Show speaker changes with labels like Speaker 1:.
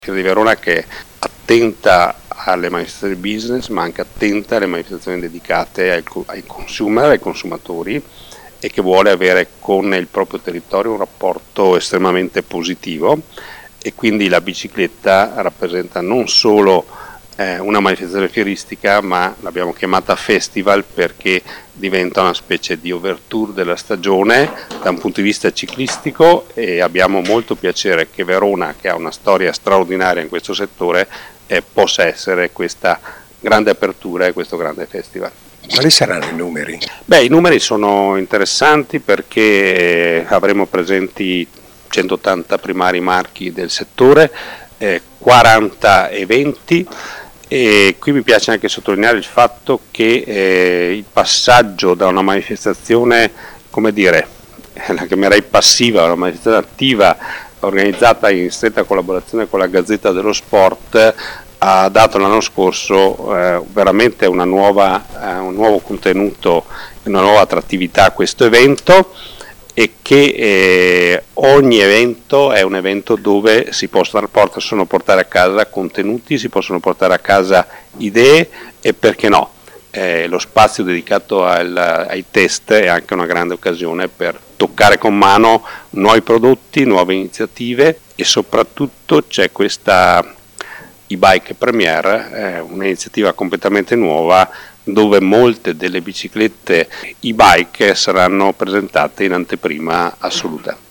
Speaker 1: Fiera di Verona che è attenta alle manifestazioni business, ma anche attenta alle manifestazioni dedicate ai consumer, ai consumatori, e che vuole avere con il proprio territorio un rapporto estremamente positivo, e quindi la bicicletta rappresenta non solo una manifestazione fieristica, ma l'abbiamo chiamata festival perché diventa una specie di overture della stagione da un punto di vista ciclistico, e abbiamo molto piacere che Verona, che ha una storia straordinaria in questo settore, possa essere questa grande apertura e questo grande festival.
Speaker 2: Quali saranno i numeri?
Speaker 1: Beh, i numeri sono interessanti perché avremo presenti 180 primari marchi del settore, 40 eventi, e qui mi piace anche sottolineare il fatto che il passaggio da una manifestazione, come dire, la chiamerei passiva, a una manifestazione attiva organizzata in stretta collaborazione con la Gazzetta dello Sport, ha dato l'anno scorso veramente un nuovo contenuto, una nuova attrattività a questo evento, e che ogni evento è un evento dove si possono portare a casa contenuti, si possono portare a casa idee, e perché no, lo spazio dedicato ai test è anche una grande occasione per toccare con mano nuovi prodotti, nuove iniziative, e soprattutto c'è questa e-bike Premier, un'iniziativa completamente nuova dove molte delle biciclette e-bike saranno presentate in anteprima assoluta.